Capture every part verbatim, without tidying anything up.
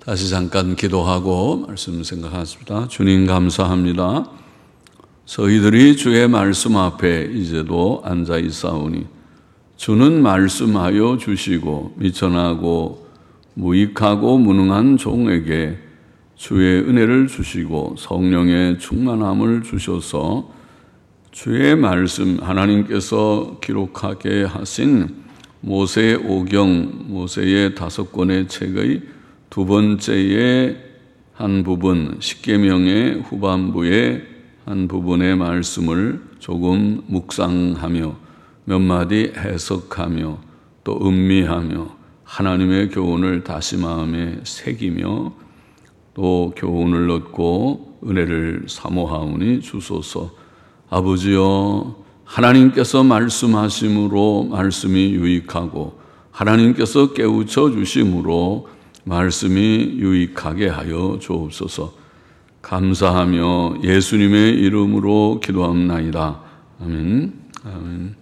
다시 잠깐 기도하고 말씀 생각하십니다. 주님 감사합니다. 저희들이 주의 말씀 앞에 이제도 앉아 있사오니 주는 말씀하여 주시고 미천하고 무익하고 무능한 종에게 주의 은혜를 주시고 성령의 충만함을 주셔서 주의 말씀 하나님께서 기록하게 하신 모세 오경, 모세의 다섯 권의 책의 두 번째의 한 부분, 십계명의 후반부의 한 부분의 말씀을 조금 묵상하며 몇 마디 해석하며 또 음미하며 하나님의 교훈을 다시 마음에 새기며 또 교훈을 얻고 은혜를 사모하오니 주소서. 아버지여, 하나님께서 말씀하심으로 말씀이 유익하고 하나님께서 깨우쳐 주심으로 말씀이 유익하게 하여 주옵소서. 감사하며 예수님의 이름으로 기도합나이다. 아멘. 아멘.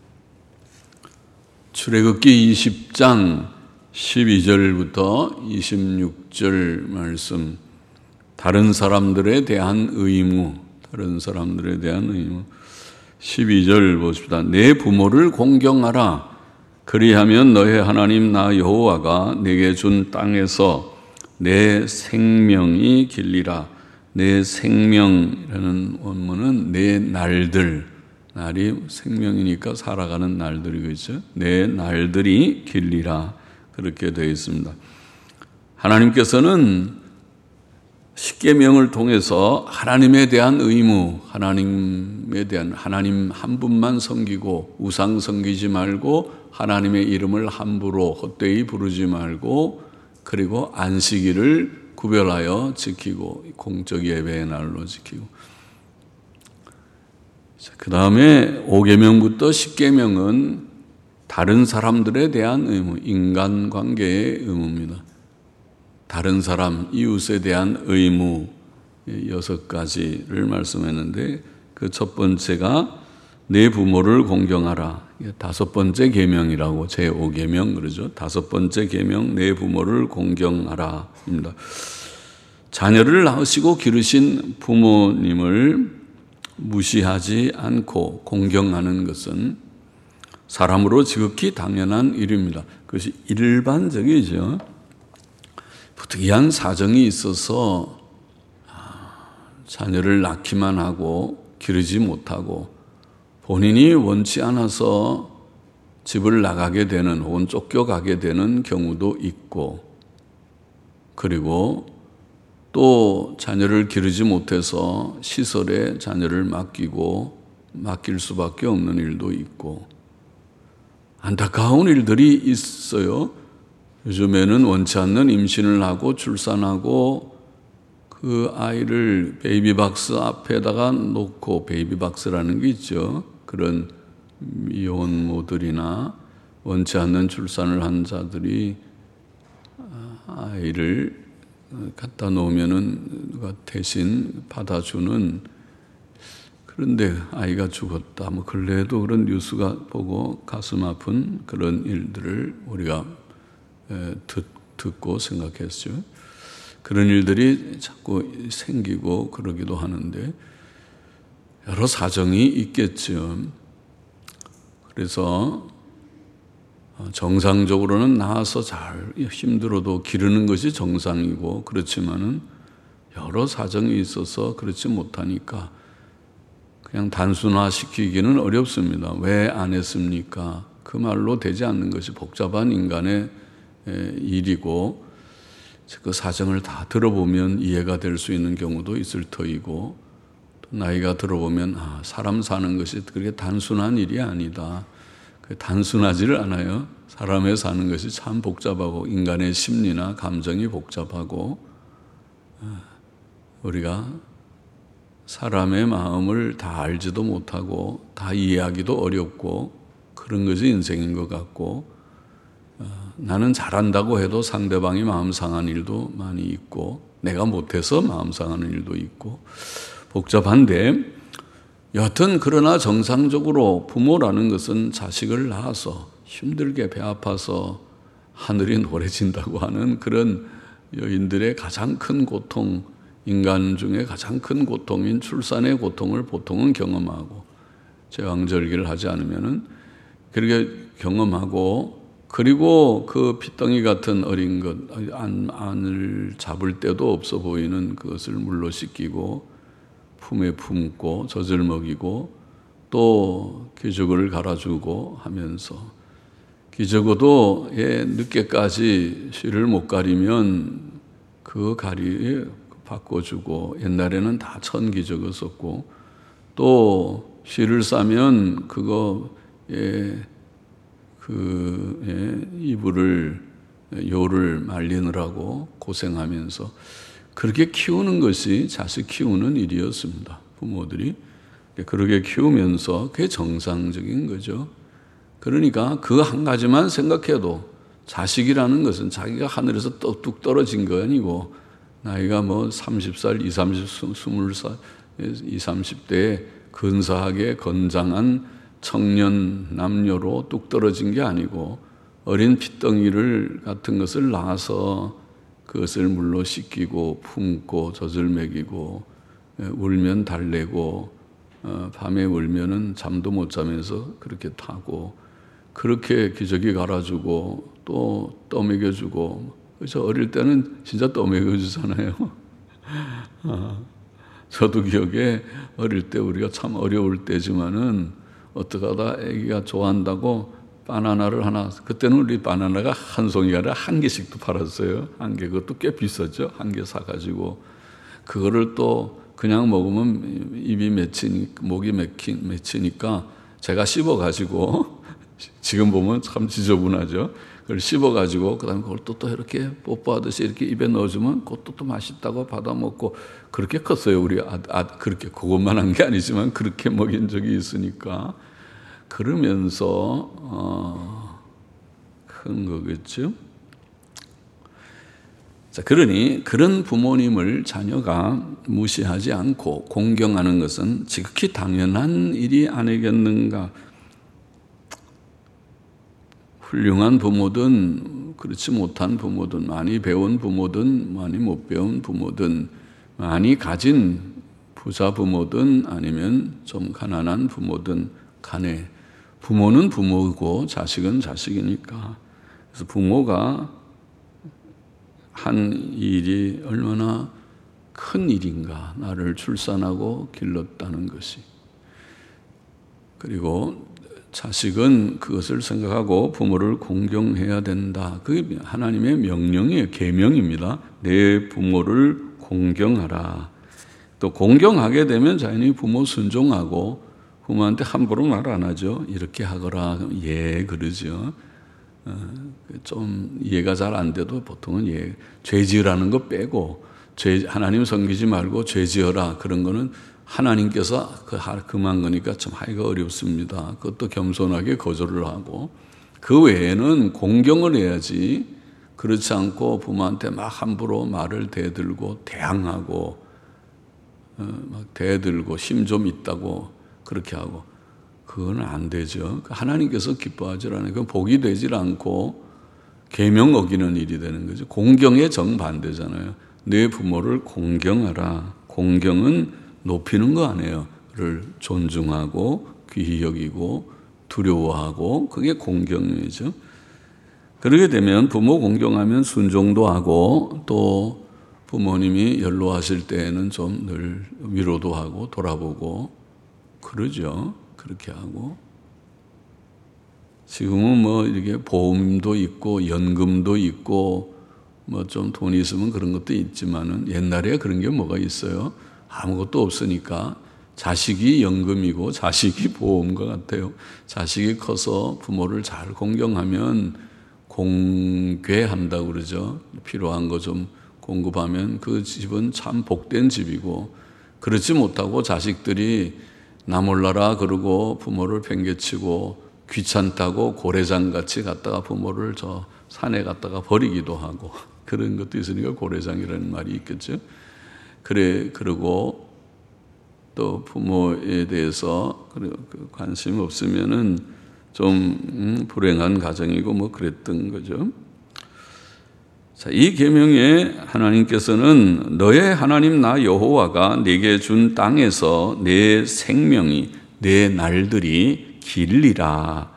출애굽기 이십 장 십이 절부터 이십육 절 말씀. 다른 사람들에 대한 의무, 다른 사람들에 대한 의무. 십이 절 보십시다. 내 부모를 공경하라. 그리하면 너의 하나님 나 여호와가 내게 준 땅에서 내 생명이 길리라. 내 생명이라는 원문은 내 날들, 날이 생명이니까 살아가는 날들이겠죠. 내 날들이 길리라. 그렇게 되어 있습니다. 하나님께서는 십계명을 통해서 하나님에 대한 의무, 하나님에 대한 하나님 한 분만 섬기고 우상 섬기지 말고 하나님의 이름을 함부로 헛되이 부르지 말고 그리고 안식일을 구별하여 지키고 공적 예배의 날로 지키고 그 다음에 오 계명부터 십 계명은 다른 사람들에 대한 의무, 인간관계의 의무입니다. 다른 사람, 이웃에 대한 의무 여섯 가지를 말씀했는데 그 첫 번째가 내 부모를 공경하라. 다섯 번째 계명이라고 제오 계명 그러죠. 다섯 번째 계명 내 부모를 공경하라입니다. 자녀를 낳으시고 기르신 부모님을 무시하지 않고 공경하는 것은 사람으로 지극히 당연한 일입니다. 그것이 일반적이죠. 특이한 사정이 있어서 자녀를 낳기만 하고 기르지 못하고 본인이 원치 않아서 집을 나가게 되는 혹은 쫓겨가게 되는 경우도 있고 그리고 또 자녀를 기르지 못해서 시설에 자녀를 맡기고 맡길 수밖에 없는 일도 있고 안타까운 일들이 있어요. 요즘에는 원치 않는 임신을 하고 출산하고 그 아이를 베이비박스 앞에다가 놓고 베이비박스라는 게 있죠. 그런 미혼모들이나 원치 않는 출산을 한 자들이 아이를 갖다 놓으면은 누가 대신 받아주는 그런데 아이가 죽었다. 뭐 근래에도 그런 뉴스가 보고 가슴 아픈 그런 일들을 우리가 듣, 듣고 생각했죠. 그런 일들이 자꾸 생기고 그러기도 하는데 여러 사정이 있겠죠. 그래서 정상적으로는 낳아서 잘 힘들어도 기르는 것이 정상이고 그렇지만은 여러 사정이 있어서 그렇지 못하니까 그냥 단순화시키기는 어렵습니다. 왜 안 했습니까? 그 말로 되지 않는 것이 복잡한 인간의 일이고 그 사정을 다 들어보면 이해가 될 수 있는 경우도 있을 터이고 또 나이가 들어보면 아, 사람 사는 것이 그렇게 단순한 일이 아니다. 단순하지를 않아요. 사람의 사는 것이 참 복잡하고 인간의 심리나 감정이 복잡하고 우리가 사람의 마음을 다 알지도 못하고 다 이해하기도 어렵고 그런 것이 인생인 것 같고 나는 잘한다고 해도 상대방이 마음 상한 일도 많이 있고 내가 못해서 마음 상하는 일도 있고 복잡한데 여하튼 그러나 정상적으로 부모라는 것은 자식을 낳아서 힘들게 배 아파서 하늘이 노래진다고 하는 그런 여인들의 가장 큰 고통, 인간 중에 가장 큰 고통인 출산의 고통을 보통은 경험하고 제왕절개를 하지 않으면은 그렇게 경험하고, 그리고 그 핏덩이 같은 어린 것, 안, 안을 잡을 데도 없어 보이는 그것을 물로 씻기고 품에 품고 젖을 먹이고 또 기저귀를 갈아주고 하면서, 기저귀도 예, 늦게까지 쉬를 못 가리면 그 가리 바꿔주고, 옛날에는 다 천 기저귀 썼고, 또 쉬를 싸면 그거 예, 그 예, 이불을 요를 말리느라고 고생하면서 그렇게 키우는 것이 자식 키우는 일이었습니다. 부모들이 그렇게 키우면서 그게 정상적인 거죠. 그러니까 그 한 가지만 생각해도 자식이라는 것은 자기가 하늘에서 뚝 떨어진 거 아니고 나이가 뭐 서른 살, 이십, 삼십, 스무 살, 이십, 삼십 대에 근사하게 건장한 청년 남녀로 뚝 떨어진 게 아니고 어린 핏덩이를 같은 것을 낳아서 그것을 물로 씻기고 품고 젖을 먹이고 울면 달래고 밤에 울면은 잠도 못 자면서 그렇게 타고 그렇게 기저귀 갈아주고 또 떠먹여주고, 그래서 어릴 때는 진짜 떠먹여주잖아요. 저도 기억에 어릴 때 우리가 참 어려울 때지만은 어떡하다 아기가 좋아한다고 바나나를 하나, 그때는 우리 바나나가 한 송이가 아니라 한 개씩도 팔았어요. 한 개, 그것도 꽤 비쌌죠. 한 개 사가지고 그거를 또 그냥 먹으면 입이 맺히니까, 목이 맺히, 맺히니까 제가 씹어가지고 지금 보면 참 지저분하죠. 그걸 씹어가지고 그다음에 그걸 또, 또 이렇게 뽀뽀하듯이 이렇게 입에 넣어주면 그것도 또 맛있다고 받아 먹고 그렇게 컸어요. 우리 아, 아 그렇게 그것만 한 게 아니지만 그렇게 먹인 적이 있으니까. 그러면서 어, 큰 거겠죠. 자, 그러니 그런 부모님을 자녀가 무시하지 않고 공경하는 것은 지극히 당연한 일이 아니겠는가. 훌륭한 부모든 그렇지 못한 부모든, 많이 배운 부모든 많이 못 배운 부모든, 많이 가진 부자 부모든 아니면 좀 가난한 부모든 간에 부모는 부모이고 자식은 자식이니까, 그래서 부모가 한 일이 얼마나 큰 일인가, 나를 출산하고 길렀다는 것이. 그리고 자식은 그것을 생각하고 부모를 공경해야 된다. 그게 하나님의 명령이에요. 계명입니다. 내 부모를 공경하라. 또 공경하게 되면 자연히 부모 순종하고, 부모한테 함부로 말 안 하죠. 이렇게 하거라. 예, 그러죠. 좀 이해가 잘 안 돼도 보통은 예, 죄 지으라는 거 빼고, 죄, 하나님 섬기지 말고 죄 지어라. 그런 거는 하나님께서 그 금한 거니까 참 하기가 어렵습니다. 그것도 겸손하게 거절을 하고, 그 외에는 공경을 해야지. 그렇지 않고 부모한테 막 함부로 말을 대들고 대항하고 어, 막 대들고 힘 좀 있다고 그렇게 하고, 그건 안 되죠. 하나님께서 기뻐하지 않아요. 그건 복이 되질 않고 계명 어기는 일이 되는 거죠. 공경의 정반대잖아요. 내 부모를 공경하라. 공경은 높이는 거 아니에요. 를 존중하고 귀히 여기고 두려워하고, 그게 공경이죠. 그러게 되면 부모 공경하면 순종도 하고, 또 부모님이 연로하실 때에는 좀 늘 위로도 하고 돌아보고 그러죠. 그렇게 하고. 지금은 뭐 이렇게 보험도 있고 연금도 있고 뭐 좀 돈이 있으면 그런 것도 있지만은, 옛날에 그런 게 뭐가 있어요? 아무것도 없으니까 자식이 연금이고 자식이 보험과 같아요. 자식이 커서 부모를 잘 공경하면 공괴한다고 그러죠. 필요한 거 좀 공급하면 그 집은 참 복된 집이고, 그렇지 못하고 자식들이 나 몰라라 그러고 부모를 팽개치고 귀찮다고 고래장같이 갔다가 부모를 저 산에 갔다가 버리기도 하고 그런 것도 있으니까 고래장이라는 말이 있겠죠. 그래, 그러고 또 부모에 대해서 관심 없으면은 좀 불행한 가정이고 뭐 그랬던 거죠. 자, 이 계명에 하나님께서는 너의 하나님 나 여호와가 네게 준 땅에서 내 생명이 내 날들이 길리라.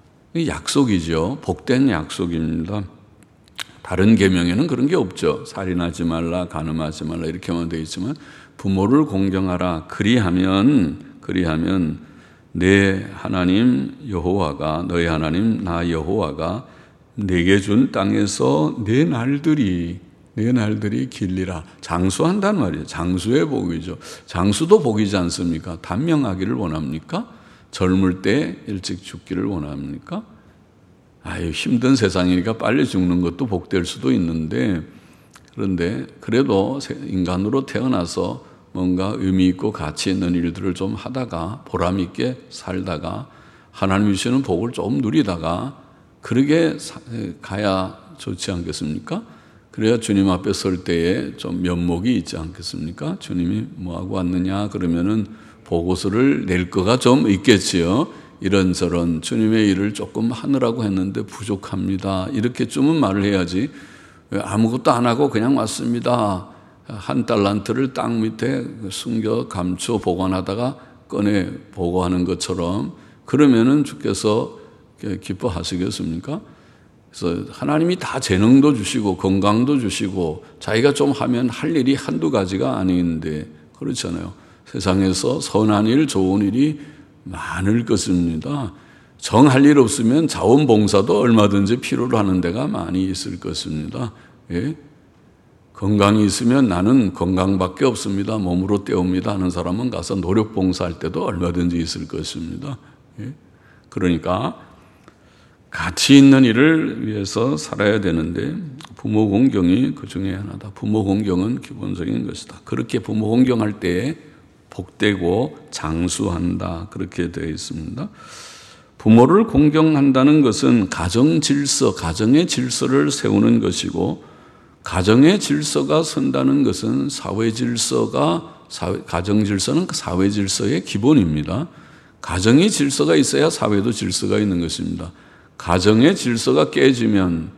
약속이죠. 복된 약속입니다. 다른 계명에는 그런 게 없죠. 살인하지 말라, 간음하지 말라 이렇게만 되어 있지만 부모를 공경하라. 그리하면 그리하면 내 하나님 여호와가 너의 하나님 나 여호와가 내게 준 땅에서 내 날들이 내 날들이 길리라. 장수한단 말이에요. 장수의 복이죠. 장수도 복이지 않습니까? 단명하기를 원합니까? 젊을 때 일찍 죽기를 원합니까? 아유, 힘든 세상이니까 빨리 죽는 것도 복될 수도 있는데, 그런데 그래도 인간으로 태어나서 뭔가 의미 있고 가치 있는 일들을 좀 하다가 보람 있게 살다가 하나님 주시는 복을 좀 누리다가 그러게 가야 좋지 않겠습니까? 그래야 주님 앞에 설 때에 좀 면목이 있지 않겠습니까? 주님이 뭐하고 왔느냐 그러면은 보고서를 낼 거가 좀 있겠지요. 이런저런 주님의 일을 조금 하느라고 했는데 부족합니다. 이렇게쯤은 말을 해야지 아무것도 안 하고 그냥 왔습니다. 한 달란트를 땅 밑에 숨겨 감춰 보관하다가 꺼내 보고하는 것처럼 그러면은 주께서 기뻐하시겠습니까? 그래서 하나님이 다 재능도 주시고 건강도 주시고 자기가 좀 하면 할 일이 한두 가지가 아닌데 그렇잖아요. 세상에서 선한 일, 좋은 일이 많을 것입니다. 정할 일 없으면 자원봉사도 얼마든지 필요로 하는 데가 많이 있을 것입니다. 예? 건강이 있으면 나는 건강밖에 없습니다. 몸으로 때웁니다 하는 사람은 가서 노력봉사할 때도 얼마든지 있을 것입니다. 예? 그러니까 가치 있는 일을 위해서 살아야 되는데 부모 공경이 그 중에 하나다. 부모 공경은 기본적인 것이다. 그렇게 부모 공경할 때에 복되고 장수한다. 그렇게 되어 있습니다. 부모를 공경한다는 것은 가정 질서, 가정의 질서를 세우는 것이고 가정의 질서가 선다는 것은 사회 질서가 사회, 가정 질서는 사회 질서의 기본입니다. 가정의 질서가 있어야 사회도 질서가 있는 것입니다. 가정의 질서가 깨지면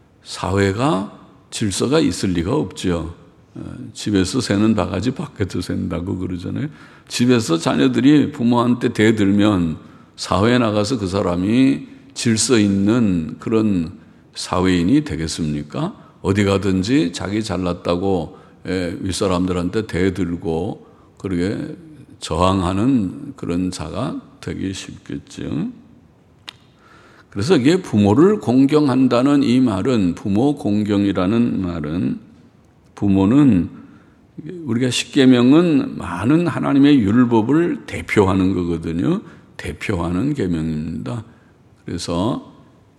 사회가 질서가 있을 리가 없죠. 집에서 새는 바가지 밖에서 샌다고 그러잖아요. 집에서 자녀들이 부모한테 대들면 사회에 나가서 그 사람이 질서 있는 그런 사회인이 되겠습니까? 어디 가든지 자기 잘났다고 윗사람들한테 대들고 그러게 저항하는 그런 자가 되기 쉽겠죠. 그래서 이게 부모를 공경한다는 이 말은 부모 공경이라는 말은 부모는 우리가 십계명은 많은 하나님의 율법을 대표하는 거거든요. 대표하는 계명입니다. 그래서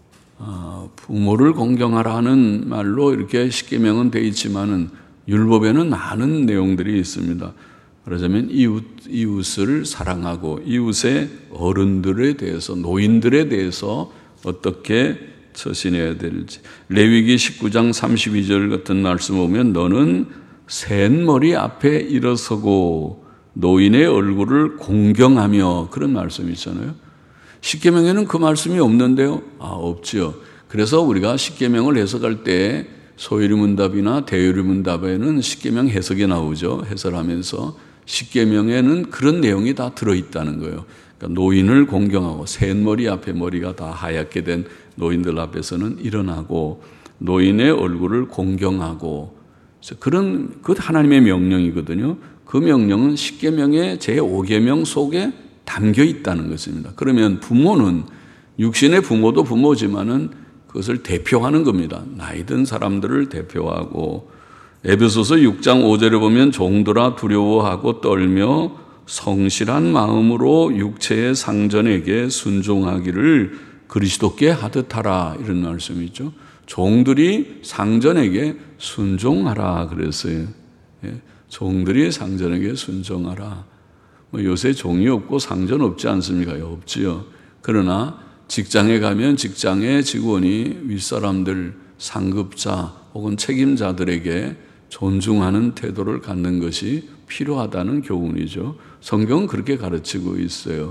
부모를 공경하라는 말로 이렇게 십계명은 되어 있지만은 율법에는 많은 내용들이 있습니다. 그러자면 이웃, 이웃을 사랑하고 이웃의 어른들에 대해서 노인들에 대해서 어떻게 처신해야 될지. 레위기 십구 장 삼십이 절 같은 말씀 보면 너는 샌머리 앞에 일어서고 노인의 얼굴을 공경하며 그런 말씀이 있잖아요. 십계명에는 그 말씀이 없는데요. 아, 없죠. 그래서 우리가 십계명을 해석할 때 소유리문답이나 대유리문답에는 십계명 해석이 나오죠. 해설하면서 십계명에는 그런 내용이 다 들어있다는 거예요. 그러니까 노인을 공경하고 샌머리 앞에 머리가 다 하얗게 된 노인들 앞에서는 일어나고 노인의 얼굴을 공경하고 그런 그 하나님의 명령이거든요. 그 명령은 십계명의 제오 계명 속에 담겨 있다는 것입니다. 그러면 부모는 육신의 부모도 부모지만은 그것을 대표하는 겁니다. 나이 든 사람들을 대표하고 에베소서 육 장 오 절에 보면 종들아 두려워하고 떨며 성실한 마음으로 육체의 상전에게 순종하기를 그리스도께 하듯 하라 이런 말씀이 있죠. 종들이 상전에게 순종하라 그랬어요. 예? 종들이 상전에게 순종하라. 뭐 요새 종이 없고 상전 없지 않습니까? 없지요. 그러나 직장에 가면 직장의 직원이 윗사람들, 상급자 혹은 책임자들에게 존중하는 태도를 갖는 것이 필요하다는 교훈이죠. 성경은 그렇게 가르치고 있어요.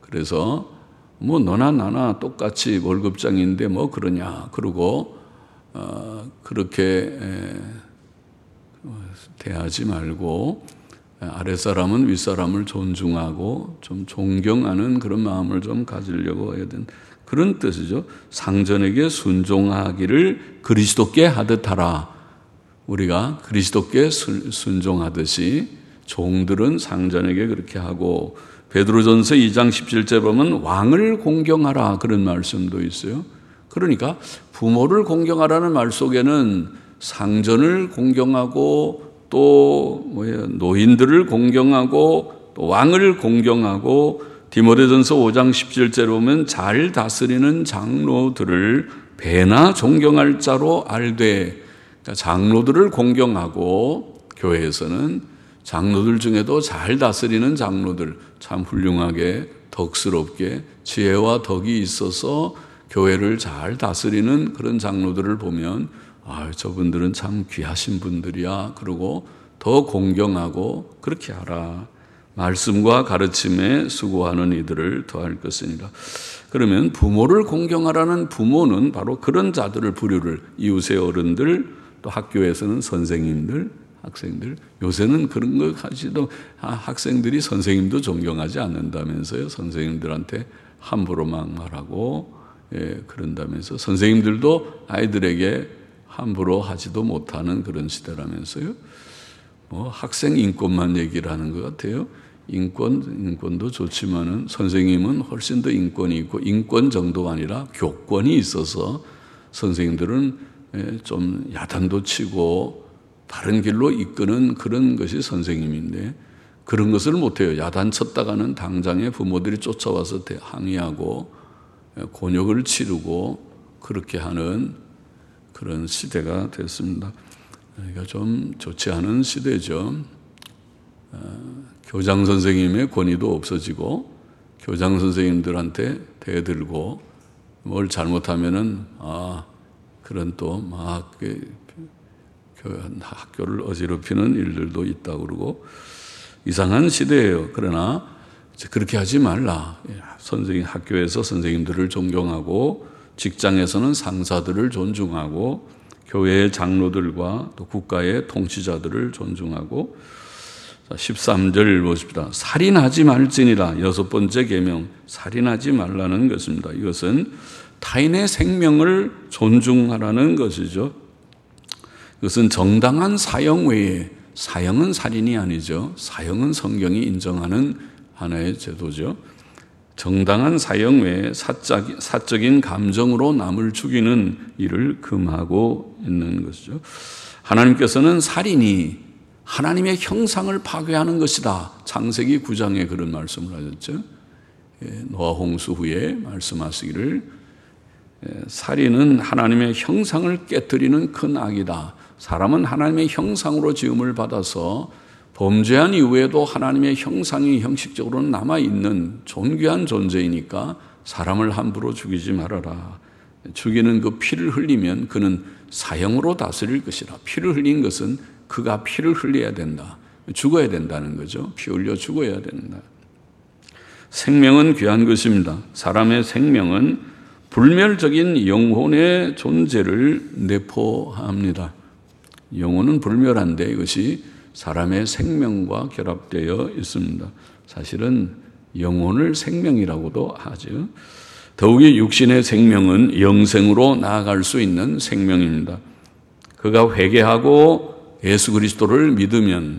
그래서 뭐 너나 나나 똑같이 월급장인데 뭐 그러냐 그러고 그렇게 대하지 말고 아랫사람은 윗사람을 존중하고 좀 존경하는 그런 마음을 좀 가지려고 해야 되는 그런 뜻이죠. 상전에게 순종하기를 그리스도께 하듯 하라. 우리가 그리스도께 순종하듯이 종들은 상전에게 그렇게 하고, 베드로전서 이 장 십칠 절 보면 왕을 공경하라 그런 말씀도 있어요. 그러니까 부모를 공경하라는 말 속에는 상전을 공경하고 또 뭐예요? 노인들을 공경하고 또 왕을 공경하고, 디모데전서 오 장 십칠 절에 보면 잘 다스리는 장로들을 배나 존경할 자로 알되, 그러니까 장로들을 공경하고, 교회에서는 장로들 중에도 잘 다스리는 장로들, 참 훌륭하게 덕스럽게 지혜와 덕이 있어서 교회를 잘 다스리는 그런 장로들을 보면 아, 저분들은 참 귀하신 분들이야. 그러고 더 공경하고 그렇게 하라. 말씀과 가르침에 수고하는 이들을 더할 것이니라. 그러면 부모를 공경하라는 부모는 바로 그런 자들을 부류를, 이웃의 어른들, 또 학교에서는 선생님들, 학생들. 요새는 그런 거 가지도 학생들이 선생님도 존경하지 않는다면서요. 선생님들한테 함부로 막 말하고 예, 그런다면서 선생님들도 아이들에게 함부로 하지도 못하는 그런 시대라면서요. 뭐 학생 인권만 얘기를 하는 것 같아요. 인권, 인권도 좋지만은 선생님은 훨씬 더 인권이 있고, 인권 정도가 아니라 교권이 있어서 선생님들은 좀 야단도 치고 바른 길로 이끄는 그런 것이 선생님인데, 그런 것을 못해요. 야단 쳤다가는 당장에 부모들이 쫓아와서 항의하고 곤욕을 치르고 그렇게 하는 그런 시대가 됐습니다. 그러니까 좀 좋지 않은 시대죠. 교장 선생님의 권위도 없어지고, 교장 선생님들한테 대들고 뭘 잘못하면은 아 그런 또 막 학교를 어지럽히는 일들도 있다고 그러고 이상한 시대예요. 그러나 그렇게 하지 말라. 선생님, 학교에서 선생님들을 존경하고, 직장에서는 상사들을 존중하고, 교회의 장로들과 또 국가의 통치자들을 존중하고. 십삼 절 보십시다. 살인하지 말지니라. 여섯 번째 계명, 살인하지 말라는 것입니다. 이것은 타인의 생명을 존중하라는 것이죠. 이것은 정당한 사형 외에, 사형은 살인이 아니죠. 사형은 성경이 인정하는 하나의 제도죠. 정당한 사형 외에 사적, 사적인 감정으로 남을 죽이는 일을 금하고 있는 것이죠. 하나님께서는 살인이 하나님의 형상을 파괴하는 것이다. 창세기 구 장에 그런 말씀을 하셨죠. 노아 홍수 후에 말씀하시기를 살인은 하나님의 형상을 깨뜨리는 큰 악이다. 사람은 하나님의 형상으로 지음을 받아서 범죄한 이후에도 하나님의 형상이 형식적으로 남아있는 존귀한 존재이니까 사람을 함부로 죽이지 말아라. 죽이는 그 피를 흘리면 그는 사형으로 다스릴 것이라. 피를 흘린 것은 그가 피를 흘려야 된다. 죽어야 된다는 거죠. 피 흘려 죽어야 된다. 생명은 귀한 것입니다. 사람의 생명은 불멸적인 영혼의 존재를 내포합니다. 영혼은 불멸한데 이것이 사람의 생명과 결합되어 있습니다. 사실은 영혼을 생명이라고도 하죠. 더욱이 육신의 생명은 영생으로 나아갈 수 있는 생명입니다. 그가 회개하고 예수 그리스도를 믿으면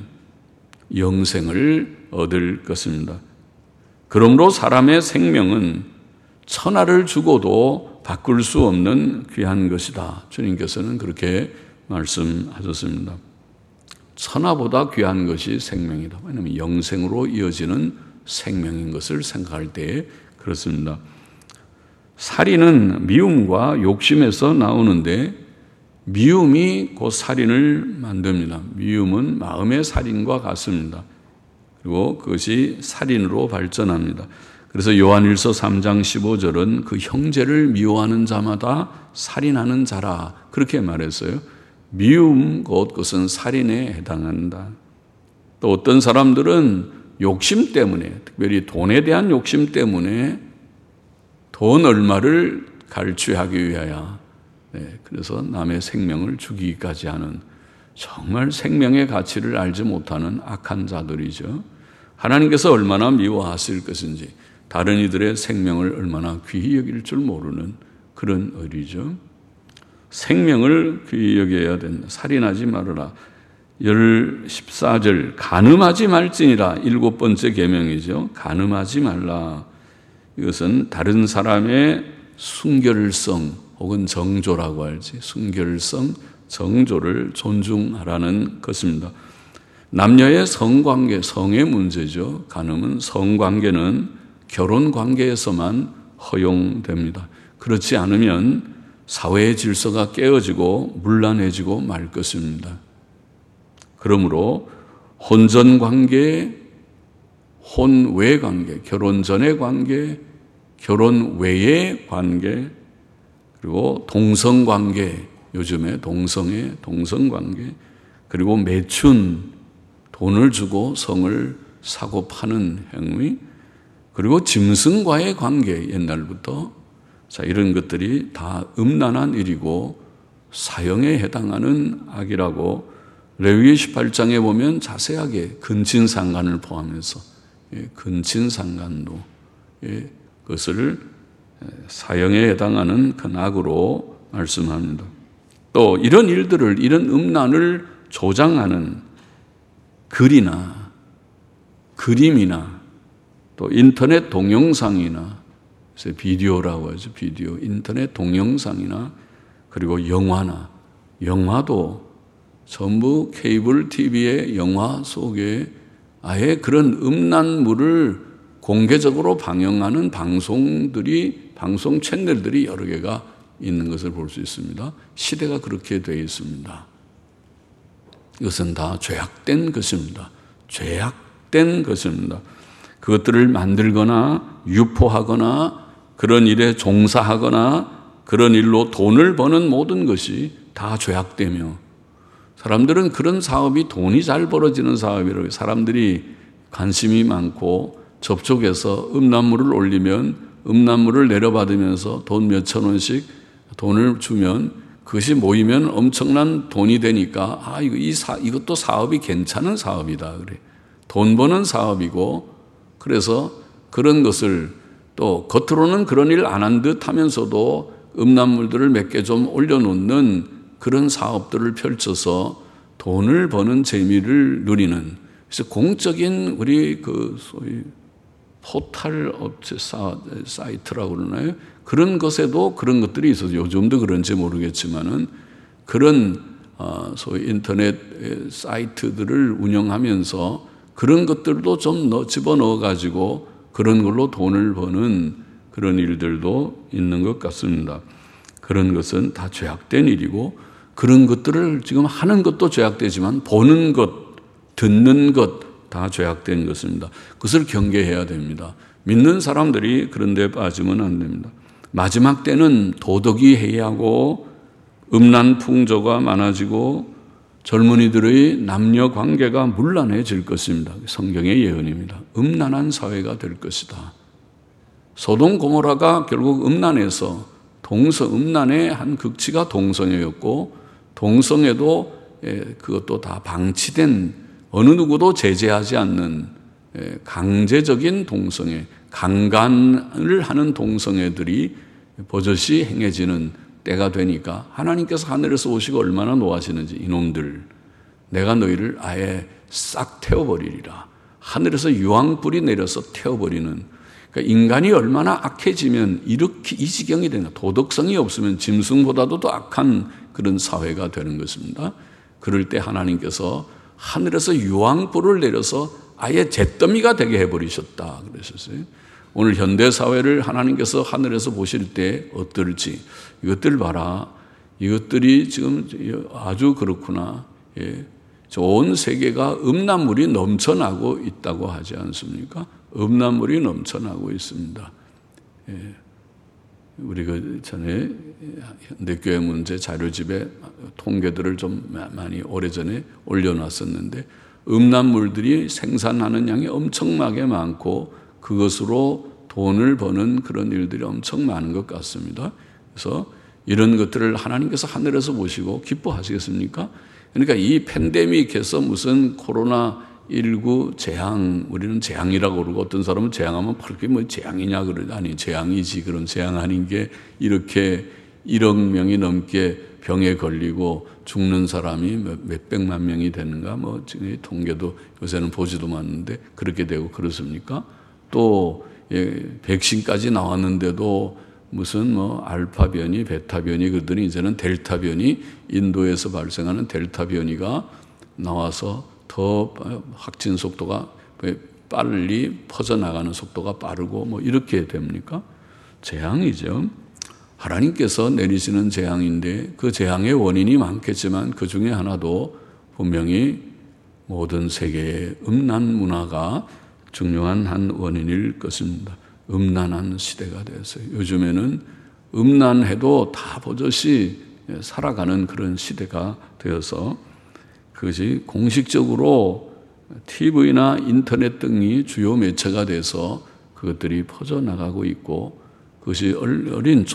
영생을 얻을 것입니다. 그러므로 사람의 생명은 천하를 주고도 바꿀 수 없는 귀한 것이다. 주님께서는 그렇게 말씀하셨습니다. 천하보다 귀한 것이 생명이다. 왜냐하면 영생으로 이어지는 생명인 것을 생각할 때 그렇습니다. 살인은 미움과 욕심에서 나오는데 미움이 곧 살인을 만듭니다. 미움은 마음의 살인과 같습니다. 그리고 그것이 살인으로 발전합니다. 그래서 요한일서 삼 장 십오 절은 그 형제를 미워하는 자마다 살인하는 자라 그렇게 말했어요. 미움 곧 그것은 살인에 해당한다. 또 어떤 사람들은 욕심 때문에, 특별히 돈에 대한 욕심 때문에 돈 얼마를 갈취하기 위하여 네, 그래서 남의 생명을 죽이기까지 하는 정말 생명의 가치를 알지 못하는 악한 자들이죠. 하나님께서 얼마나 미워하실 것인지, 다른 이들의 생명을 얼마나 귀히 여길 줄 모르는 그런 의리죠. 생명을 귀히 여겨야 된다. 살인하지 말아라. 십사 절 간음하지 말지니라. 일곱 번째 계명이죠. 간음하지 말라. 이것은 다른 사람의 순결성 혹은 정조라고 할지, 순결성, 정조를 존중하라는 것입니다. 남녀의 성관계, 성의 문제죠. 간음은 성관계는 결혼관계에서만 허용됩니다. 그렇지 않으면 사회의 질서가 깨어지고 문란해지고 말 것입니다. 그러므로 혼전관계, 혼외 관계, 결혼 전의 관계, 결혼 외의 관계, 그리고 동성관계, 요즘에 동성애, 동성관계, 그리고 매춘, 돈을 주고 성을 사고 파는 행위, 그리고 짐승과의 관계, 옛날부터 자 이런 것들이 다 음란한 일이고 사형에 해당하는 악이라고 레위기 십팔 장에 보면 자세하게 근친상간을 포함해서 예, 근친상간도 예, 그것을 사형에 해당하는 큰 악으로 말씀합니다. 또 이런 일들을, 이런 음란을 조장하는 글이나 그림이나 또 인터넷 동영상이나, 그래서 비디오라고 하죠. 비디오, 인터넷 동영상이나 그리고 영화나, 영화도 전부 케이블 티비의 영화 속에 아예 그런 음란물을 공개적으로 방영하는 방송들이, 방송 채널들이 여러 개가 있는 것을 볼 수 있습니다. 시대가 그렇게 되어 있습니다. 이것은 다 죄악된 것입니다. 죄악된 것입니다. 그것들을 만들거나 유포하거나 그런 일에 종사하거나 그런 일로 돈을 버는 모든 것이 다 죄악되며, 사람들은 그런 사업이 돈이 잘 벌어지는 사업이라고, 사람들이 관심이 많고 접촉해서 음란물을 올리면 음란물을 내려받으면서 돈 몇천 원씩 돈을 주면 그것이 모이면 엄청난 돈이 되니까 아 이거 이 사, 이것도 사업이 괜찮은 사업이다 그래. 돈 버는 사업이고, 그래서 그런 것을 또 겉으로는 그런 일 안 한 듯 하면서도 음란물들을 몇 개 좀 올려놓는 그런 사업들을 펼쳐서 돈을 버는 재미를 누리는, 그래서 공적인 우리 그 소위 포탈 업체 사이트라고 그러나요? 그런 것에도 그런 것들이 있어서 요즘도 그런지 모르겠지만은 그런 소위 인터넷 사이트들을 운영하면서 그런 것들도 좀 넣어, 집어넣어 가지고 그런 걸로 돈을 버는 그런 일들도 있는 것 같습니다. 그런 것은 다 죄악된 일이고, 그런 것들을 지금 하는 것도 죄악되지만 보는 것, 듣는 것 다 죄악된 것입니다. 그것을 경계해야 됩니다. 믿는 사람들이 그런 데 빠지면 안 됩니다. 마지막 때는 도덕이 해이하고 음란 풍조가 많아지고 젊은이들의 남녀 관계가 문란해질 것입니다. 성경의 예언입니다. 음란한 사회가 될 것이다. 소돔 고모라가 결국 음란해서 동성, 음란의 한 극치가 동성애였고, 동성애도 그것도 다 방치된, 어느 누구도 제재하지 않는 강제적인 동성애, 강간을 하는 동성애들이 버젓이 행해지는 때가 되니까 하나님께서 하늘에서 오시고 얼마나 노하시는지, 이놈들 내가 너희를 아예 싹 태워버리리라. 하늘에서 유황불이 내려서 태워버리는, 그러니까 인간이 얼마나 악해지면 이렇게 이 지경이 되나, 도덕성이 없으면 짐승보다도 더 악한 그런 사회가 되는 것입니다. 그럴 때 하나님께서 하늘에서 유황불을 내려서 아예 잿더미가 되게 해버리셨다 그러셨어요. 오늘 현대사회를 하나님께서 하늘에서 보실 때 어떨지, 이것들 봐라. 이것들이 지금 아주 그렇구나. 예. 온 세계가 음란물이 넘쳐나고 있다고 하지 않습니까? 음란물이 넘쳐나고 있습니다. 예. 우리 그 전에 현대교회 문제 자료집에 통계들을 좀 많이 오래전에 올려놨었는데, 음란물들이 생산하는 양이 엄청나게 많고 그것으로 돈을 버는 그런 일들이 엄청 많은 것 같습니다. 그래서 이런 것들을 하나님께서 하늘에서 보시고 기뻐하시겠습니까? 그러니까 이 팬데믹에서 무슨 코로나십구 재앙, 우리는 재앙이라고 그러고 어떤 사람은 재앙하면 그렇게 뭐 재앙이냐 그러지. 아니, 재앙이지. 그런 재앙 아닌 게 이렇게 일억 명이 넘게 병에 걸리고 죽는 사람이 몇백만 명이 되는가, 뭐, 지금 통계도 요새는 보지도 않는데 그렇게 되고 그렇습니까? 또, 예, 백신까지 나왔는데도 무슨 뭐, 알파 변이, 베타 변이, 그러더니 이제는 델타 변이, 인도에서 발생하는 델타 변이가 나와서 더 확진 속도가 빨리 퍼져나가는 속도가 빠르고 뭐, 이렇게 됩니까? 재앙이죠. 하나님께서 내리시는 재앙인데 그 재앙의 원인이 많겠지만 그 중에 하나도 분명히 모든 세계의 음란 문화가 중요한 한 원인일 것입니다. 음란한 시대가 되었어요. 요즘에는 음란해도 다 버젓이 살아가는 그런 시대가 되어서 그것이 공식적으로 티비나 인터넷 등이 주요 매체가 돼서 그것들이 퍼져나가고 있고 그것이 어린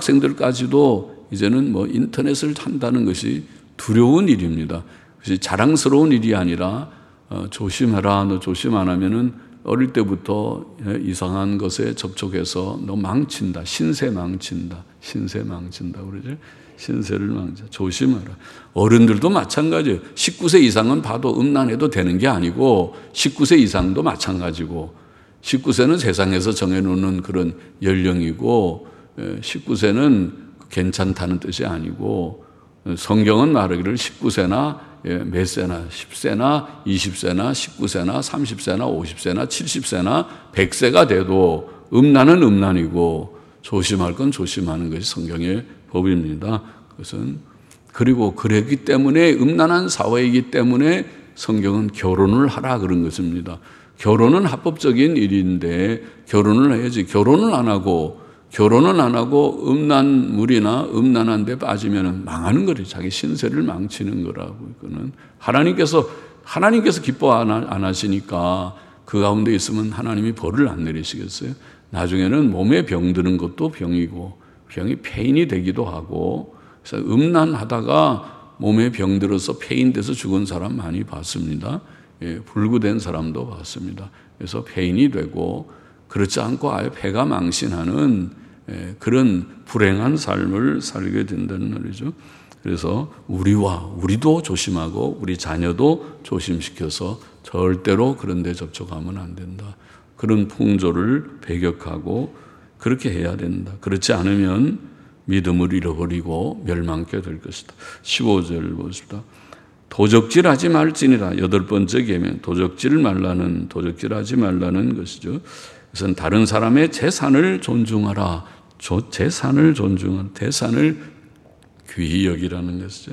초등학생들까지도 이제는 뭐 인터넷을 한다는 것이 두려운 일입니다. 그것이 자랑스러운 일이 아니라 어, 조심해라. 너 조심 안 하면은 어릴 때부터 이상한 것에 접촉해서 너 망친다. 신세 망친다. 신세 망친다. 그러죠. 신세를 망쳐. 조심하라. 어른들도 마찬가지예요. 십구 세 이상은 봐도 음란해도 되는 게 아니고 십구 세 이상도 마찬가지고 십구 세는 세상에서 정해놓는 그런 연령이고 십구 세는 괜찮다는 뜻이 아니고 성경은 말하기를 십구 세나 몇 세나 십 세나 이십 세나 십구 세나 삼십 세나 오십 세나 칠십 세나 백 세가 돼도 음란은 음란이고 조심할 건 조심하는 것이 성경의 법입니다. 그것은 그리고 그랬기 때문에 음란한 사회이기 때문에 성경은 결혼을 하라 그런 것입니다. 결혼은 합법적인 일인데 결혼을 해야지. 결혼을 안 하고 결혼은 안 하고 음란물이나 음란한 데 빠지면 망하는 거죠. 자기 신세를 망치는 거라고. 이거는 하나님께서 하나님께서 기뻐 안 하시니까 그 가운데 있으면 하나님이 벌을 안 내리시겠어요? 나중에는 몸에 병드는 것도 병이고 병이 폐인이 되기도 하고 그래서 음란하다가 몸에 병들어서 폐인돼서 죽은 사람 많이 봤습니다. 예, 불구된 사람도 봤습니다. 그래서 폐인이 되고 그렇지 않고 아예 폐가 망신하는 예, 그런 불행한 삶을 살게 된다는 말이죠. 그래서 우리와 우리도 조심하고 우리 자녀도 조심시켜서 절대로 그런 데 접촉하면 안 된다. 그런 풍조를 배격하고 그렇게 해야 된다. 그렇지 않으면 믿음을 잃어버리고 멸망케 될 것이다. 십오 절 보십시다. 도적질하지 말지니라. 여덟 번째 계명. 도적질 말라는 도적질하지 말라는 것이죠. 그것은 다른 사람의 재산을 존중하라. 재산을 존중하라. 재산을 귀히 여기라는 것이죠.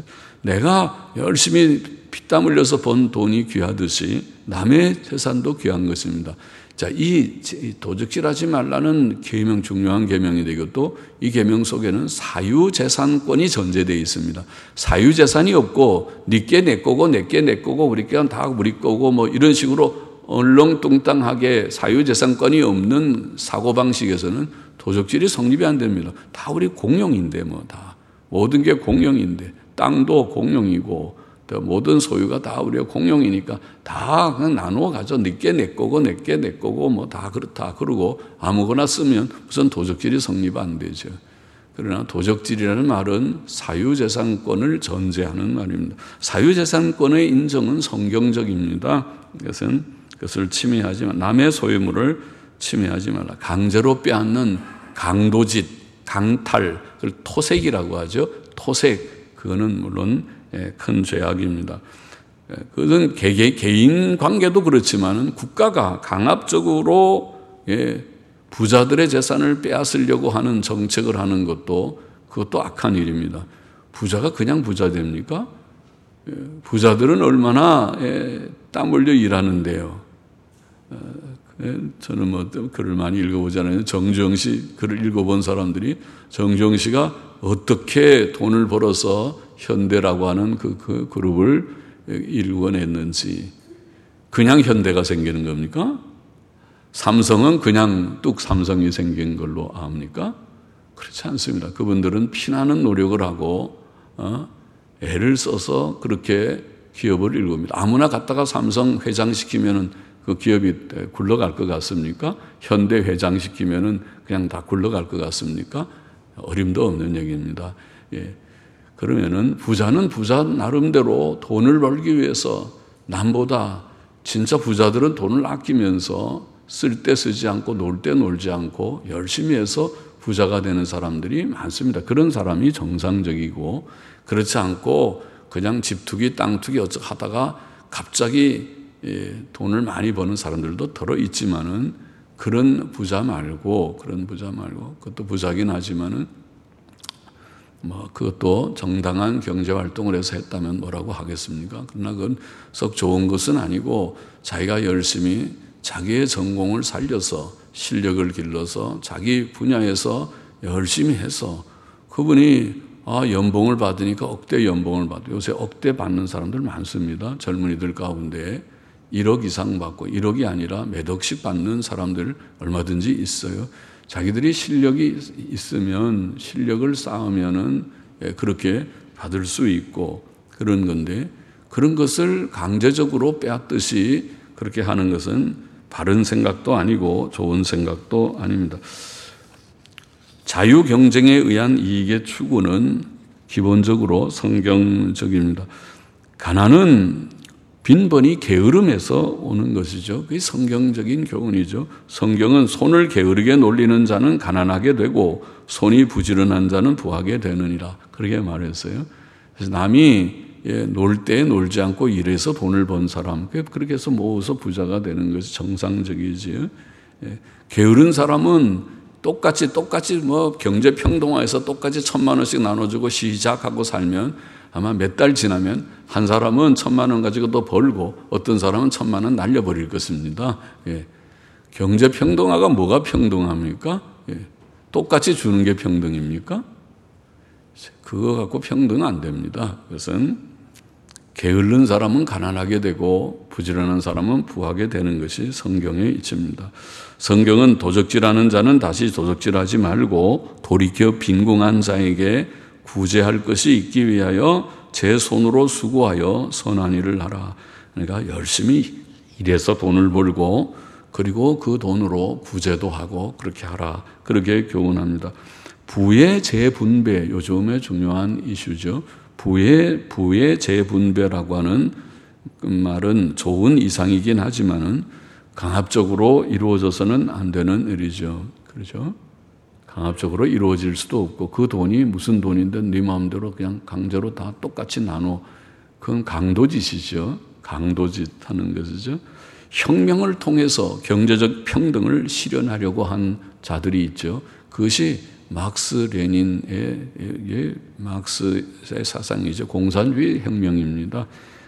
내가 열심히 피땀 흘려서 번 돈이 귀하듯이 남의 재산도 귀한 것입니다. 자, 이 도적질하지 말라는 계명 중요한 계명인데 이것도 이 계명 속에는 사유재산권이 전제되어 있습니다. 사유재산이 없고 니께 내 거고 내께 내 거고 우리께 다 우리 거고 뭐 이런 식으로 얼렁뚱땅하게 사유재산권이 없는 사고방식에서는 도적질이 성립이 안 됩니다. 다 우리 공용인데 뭐 다 모든 게 공용인데 땅도 공용이고 모든 소유가 다 우리가 공용이니까 다 그냥 나누어 가져. 니께 내 거고 내께 내 거고 뭐 다 그렇다. 그러고 아무거나 쓰면 무슨 도적질이 성립 안 되죠. 그러나 도적질이라는 말은 사유재산권을 전제하는 말입니다. 사유재산권의 인정은 성경적입니다. 그것은 그것을 침해하지 말라. 남의 소유물을 침해하지 말라. 강제로 빼앗는 강도짓, 강탈, 그걸 토색이라고 하죠. 토색, 그거는 물론 큰 죄악입니다. 그것은 개인 관계도 그렇지만 국가가 강압적으로 부자들의 재산을 빼앗으려고 하는 정책을 하는 것도 그것도 악한 일입니다. 부자가 그냥 부자 됩니까? 부자들은 얼마나 땀 흘려 일하는데요. 저는 뭐 글을 많이 읽어보잖아요. 정주영 씨 글을 읽어본 사람들이 정주영 씨가 어떻게 돈을 벌어서 현대라고 하는 그, 그 그룹을 일궈냈는지. 그냥 현대가 생기는 겁니까? 삼성은 그냥 뚝 삼성이 생긴 걸로 압니까? 그렇지 않습니다. 그분들은 피나는 노력을 하고 어? 애를 써서 그렇게 기업을 일굽니다. 아무나 갖다가 삼성 회장시키면은 그 기업이 굴러갈 것 같습니까? 현대 회장시키면은 그냥 다 굴러갈 것 같습니까? 어림도 없는 얘기입니다. 예. 그러면은 부자는 부자 나름대로 돈을 벌기 위해서 남보다 진짜 부자들은 돈을 아끼면서 쓸 때 쓰지 않고 놀 때 놀지 않고 열심히 해서 부자가 되는 사람들이 많습니다. 그런 사람이 정상적이고 그렇지 않고 그냥 집투기 땅투기 어쩌고 하다가 갑자기 돈을 많이 버는 사람들도 들어 있지만은 그런 부자 말고 그런 부자 말고 그것도 부자긴 하지만은 뭐 그것도 정당한 경제 활동을 해서 했다면 뭐라고 하겠습니까? 그러나 그건 썩 좋은 것은 아니고 자기가 열심히 자기의 전공을 살려서 실력을 길러서 자기 분야에서 열심히 해서 그분이 아 연봉을 받으니까 억대 연봉을 받아요. 요새 억대 받는 사람들 많습니다. 젊은이들 가운데 일억 이상 받고 일억이 아니라 몇 억씩 받는 사람들 얼마든지 있어요. 자기들이 실력이 있으면 실력을 쌓으면은 그렇게 받을 수 있고 그런 건데 그런 것을 강제적으로 빼앗듯이 그렇게 하는 것은 바른 생각도 아니고 좋은 생각도 아닙니다. 자유 경쟁에 의한 이익의 추구는 기본적으로 성경적입니다. 가난은 빈번히 게으름에서 오는 것이죠. 그게 성경적인 교훈이죠. 성경은 손을 게으르게 놀리는 자는 가난하게 되고 손이 부지런한 자는 부하게 되느니라. 그렇게 말했어요. 그래서 남이 예, 놀 때 놀지 않고 일해서 돈을 번 사람, 그렇게 해서 모아서 부자가 되는 것이 정상적이지. 예, 게으른 사람은 똑같이 똑같이 뭐 경제 평등화해서 똑같이 천만 원씩 나눠주고 시작하고 살면 아마 몇 달 지나면 한 사람은 천만 원 가지고 또 벌고 어떤 사람은 천만 원 날려버릴 것입니다. 예. 경제 평등화가 뭐가 평등합니까? 예. 똑같이 주는 게 평등입니까? 그거 갖고 평등 안 됩니다. 그것은 게으른 사람은 가난하게 되고 부지런한 사람은 부하게 되는 것이 성경의 이치입니다. 성경은 도적질하는 자는 다시 도적질하지 말고 돌이켜 빈궁한 자에게 구제할 것이 있기 위하여 제 손으로 수고하여 선한 일을 하라. 그러니까 열심히 일해서 돈을 벌고 그리고 그 돈으로 구제도 하고 그렇게 하라. 그렇게 교훈합니다. 부의 재분배, 요즘에 중요한 이슈죠. 부의, 부의 재분배라고 하는 그 말은 좋은 이상이긴 하지만은 강압적으로 이루어져서는 안 되는 일이죠. 그렇죠? 강압적으로 이루어질 수도 없고 그 돈이 무슨 돈인데 네 마음대로 그냥 강제로 다 똑같이 나눠. 그건 강도짓이죠. 강도짓 하는 것이죠. 혁명을 통해서 경제적 평등을 실현하려고 한 자들이 있죠. 그것이 막스 레닌의 막스의 사상이죠. 공산주의 혁명입니다.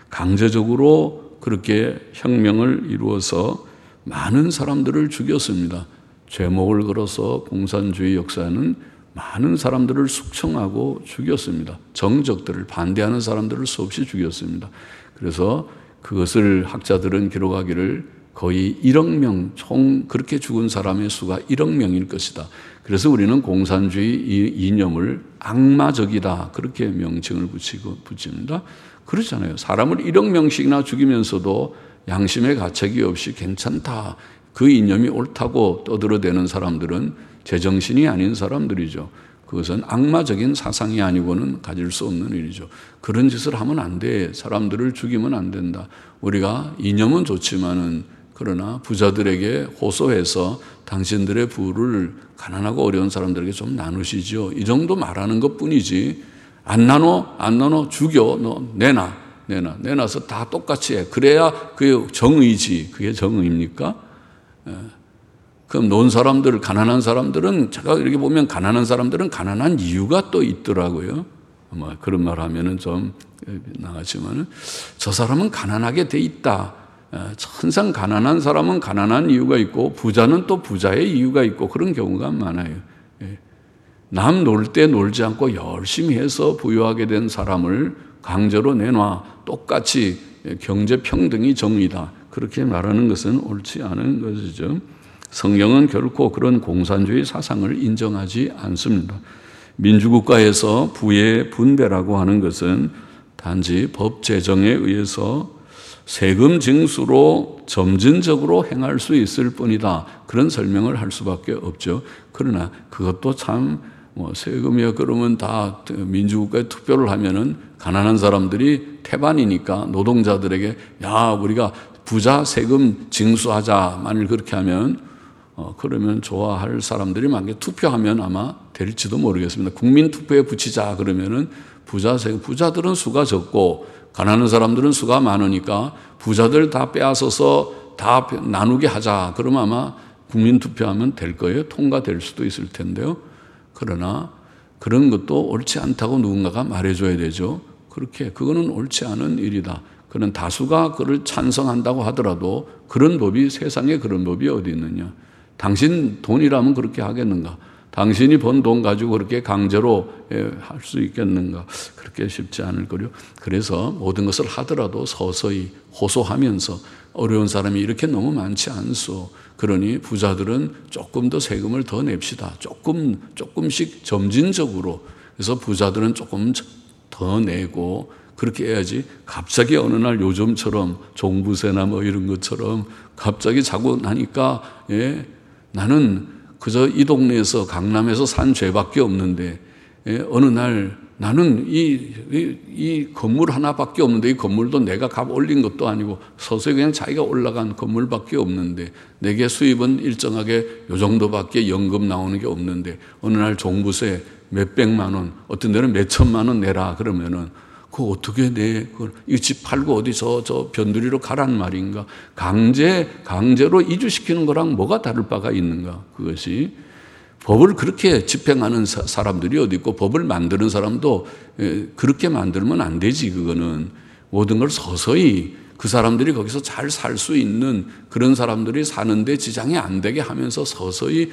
강제적으로 그렇게 혁명을 이루어서 많은 사람들을 죽였습니다. 제목을 걸어서 공산주의 역사는 많은 사람들을 숙청하고 죽였습니다. 정적들을 반대하는 사람들을 수없이 죽였습니다. 그래서 그것을 학자들은 기록하기를 거의 일억 명, 총 그렇게 죽은 사람의 수가 일억 명일 것이다. 그래서 우리는 공산주의 이념을 악마적이다. 그렇게 명칭을 붙이고, 붙입니다. 그렇잖아요. 사람을 일억 명씩이나 죽이면서도 양심의 가책이 없이 괜찮다. 그 이념이 옳다고 떠들어대는 사람들은 제정신이 아닌 사람들이죠. 그것은 악마적인 사상이 아니고는 가질 수 없는 일이죠. 그런 짓을 하면 안 돼. 사람들을 죽이면 안 된다. 우리가 이념은 좋지만은 그러나 부자들에게 호소해서 당신들의 부를 가난하고 어려운 사람들에게 좀 나누시죠. 이 정도 말하는 것 뿐이지. 안 나눠, 안 나눠, 죽여, 너 내놔, 내놔, 내놔서 다 똑같이 해. 그래야 그게 정의지. 그게 정의입니까? 그럼 논 사람들, 가난한 사람들은 제가 이렇게 보면 가난한 사람들은 가난한 이유가 또 있더라고요. 뭐 그런 말 하면은 좀 나가지만은 저 사람은 가난하게 돼 있다. 항상 가난한 사람은 가난한 이유가 있고 부자는 또 부자의 이유가 있고 그런 경우가 많아요. 남 놀 때 놀지 않고 열심히 해서 부유하게 된 사람을 강제로 내놔. 똑같이 경제 평등이 정의다. 그렇게 말하는 것은 옳지 않은 것이죠. 성경은 결코 그런 공산주의 사상을 인정하지 않습니다. 민주국가에서 부의 분배라고 하는 것은 단지 법 제정에 의해서 세금 징수로 점진적으로 행할 수 있을 뿐이다. 그런 설명을 할 수밖에 없죠. 그러나 그것도 참 뭐 세금이야 그러면 다 민주국가에 투표를 하면은 가난한 사람들이 태반이니까 노동자들에게 야 우리가 부자 세금 징수하자. 만일 그렇게 하면 어 그러면 좋아할 사람들이 많게 투표하면 아마 될지도 모르겠습니다. 국민 투표에 붙이자 그러면은 부자 세금 부자들은 수가 적고 가난한 사람들은 수가 많으니까 부자들 다 빼앗아서 다 나누게 하자. 그러면 아마 국민 투표하면 될 거예요. 통과될 수도 있을 텐데요. 그러나 그런 것도 옳지 않다고 누군가가 말해줘야 되죠. 그렇게 그거는 옳지 않은 일이다. 그런 다수가 그를 찬성한다고 하더라도 그런 법이 세상에 그런 법이 어디 있느냐. 당신 돈이라면 그렇게 하겠는가. 당신이 번 돈 가지고 그렇게 강제로 할 수 있겠는가. 그렇게 쉽지 않을 거요. 그래서 모든 것을 하더라도 서서히 호소하면서 어려운 사람이 이렇게 너무 많지 않소. 그러니 부자들은 조금 더 세금을 더 냅시다. 조금, 조금씩 점진적으로. 그래서 부자들은 조금 더 내고 그렇게 해야지 갑자기 어느 날 요즘처럼 종부세나 뭐 이런 것처럼 갑자기 자고 나니까 예, 나는 그저 이 동네에서 강남에서 산 죄밖에 없는데 예, 어느 날 나는 이, 이, 이 건물 하나밖에 없는데 이 건물도 내가 값 올린 것도 아니고 서서히 그냥 자기가 올라간 건물밖에 없는데 내게 수입은 일정하게 요 정도밖에 연금 나오는 게 없는데 어느 날 종부세 몇백만 원 어떤 데는 몇천만 원 내라 그러면은 그거 어떻게 내? 이 집 팔고 어디 저, 저 변두리로 가란 말인가? 강제, 강제로 이주시키는 거랑 뭐가 다를 바가 있는가? 그것이. 법을 그렇게 집행하는 사람들이 어디 있고 법을 만드는 사람도 그렇게 만들면 안 되지. 그거는 모든 걸 서서히 그 사람들이 거기서 잘 살 수 있는 그런 사람들이 사는데 지장이 안 되게 하면서 서서히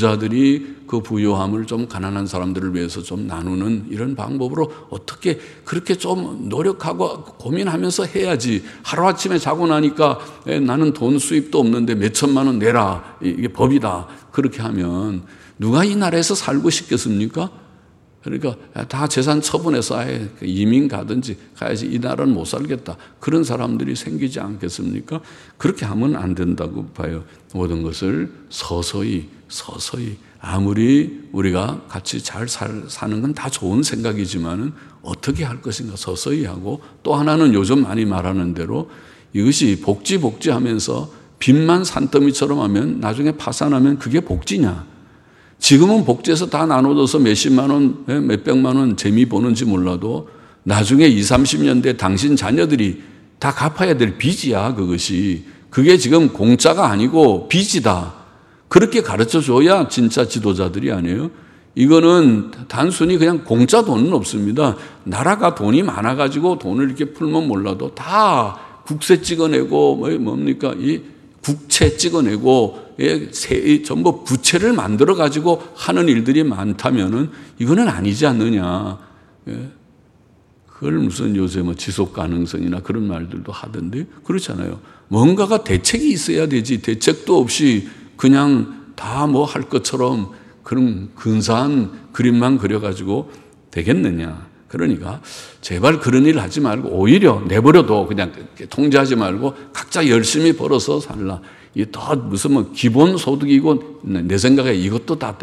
부자들이 그 부유함을 좀 가난한 사람들을 위해서 좀 나누는 이런 방법으로 어떻게 그렇게 좀 노력하고 고민하면서 해야지. 하루아침에 자고 나니까 나는 돈 수입도 없는데 몇 천만 원 내라. 이게 법이다. 그렇게 하면 누가 이 나라에서 살고 싶겠습니까? 그러니까 다 재산 처분해서 아예 이민 가든지 가야지 이 나라는 못 살겠다. 그런 사람들이 생기지 않겠습니까? 그렇게 하면 안 된다고 봐요. 모든 것을 서서히 서서히 아무리 우리가 같이 잘 살, 사는 건 다 좋은 생각이지만은 어떻게 할 것인가 서서히 하고 또 하나는 요즘 많이 말하는 대로 이것이 복지 복지 하면서 빚만 산더미처럼 하면 나중에 파산하면 그게 복지냐? 지금은 복지에서 다 나눠줘서 몇십만 원, 몇백만 원 재미 보는지 몰라도 나중에 이삼십 년 뒤에 당신 자녀들이 다 갚아야 될 빚이야, 그것이. 그게 지금 공짜가 아니고 빚이다. 그렇게 가르쳐 줘야 진짜 지도자들이 아니에요. 이거는 단순히 그냥 공짜 돈은 없습니다. 나라가 돈이 많아가지고 돈을 이렇게 풀면 몰라도 다 국세 찍어내고, 뭐, 뭡니까, 이 국채 찍어내고, 예, 세, 전부 부채를 만들어 가지고 하는 일들이 많다면은 이거는 아니지 않느냐. 예. 그걸 무슨 요새 뭐 지속 가능성이나 그런 말들도 하던데 그렇잖아요. 뭔가가 대책이 있어야 되지. 대책도 없이 그냥 다 뭐 할 것처럼 그런 근사한 그림만 그려가지고 되겠느냐. 그러니까 제발 그런 일 하지 말고 오히려 내버려둬. 그냥 통제하지 말고 각자 열심히 벌어서 살라. 이게 더 무슨 뭐 기본소득이고 내 생각에 이것도 다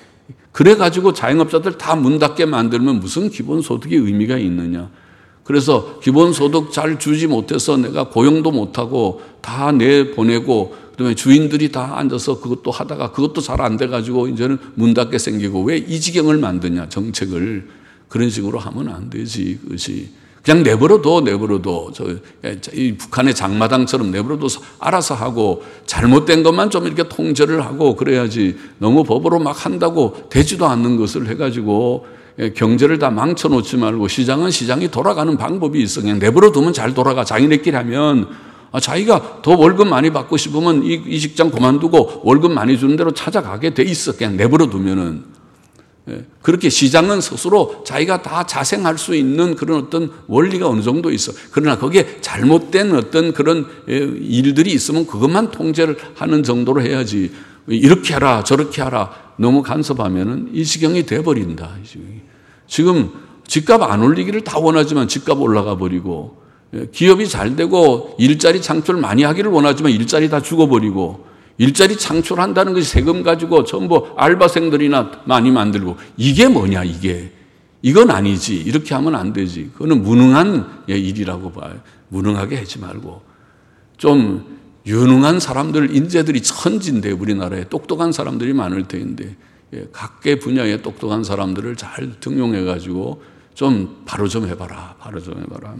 그래가지고 자영업자들 다 문 닫게 만들면 무슨 기본소득이 의미가 있느냐. 그래서 기본소득 잘 주지 못해서 내가 고용도 못하고 다 내보내고 그다음에 주인들이 다 앉아서 그것도 하다가 그것도 잘 안 돼가지고 이제는 문 닫게 생기고 왜 이 지경을 만드냐 정책을. 그런 식으로 하면 안 되지 그것이. 그냥 내버려둬 내버려둬. 저, 이 북한의 장마당처럼 내버려둬 알아서 하고 잘못된 것만 좀 이렇게 통제를 하고 그래야지 너무 법으로 막 한다고 되지도 않는 것을 해가지고 경제를 다 망쳐놓지 말고 시장은 시장이 돌아가는 방법이 있어. 그냥 내버려두면 잘 돌아가. 자기네끼리 하면 아, 자기가 더 월급 많이 받고 싶으면 이, 이 직장 그만두고 월급 많이 주는 대로 찾아가게 돼 있어. 그냥 내버려두면은. 그렇게 시장은 스스로 자기가 다 자생할 수 있는 그런 어떤 원리가 어느 정도 있어. 그러나 거기에 잘못된 어떤 그런 일들이 있으면 그것만 통제를 하는 정도로 해야지. 이렇게 하라 저렇게 하라 너무 간섭하면은 이 지경이 돼버린다. 이 지경이. 지금 집값 안 올리기를 다 원하지만 집값 올라가 버리고, 기업이 잘 되고 일자리 창출 많이 하기를 원하지만 일자리 다 죽어버리고, 일자리 창출한다는 것이 세금 가지고 전부 알바생들이나 많이 만들고, 이게 뭐냐 이게. 이건 아니지. 이렇게 하면 안 되지. 그거는 무능한 일이라고 봐요. 무능하게 하지 말고 좀 유능한 사람들, 인재들이 천지인데 우리나라에 똑똑한 사람들이 많을 텐데 각계 분야의 똑똑한 사람들을 잘 등용해가지고 좀 바로 좀 해봐라. 바로 좀 해봐라.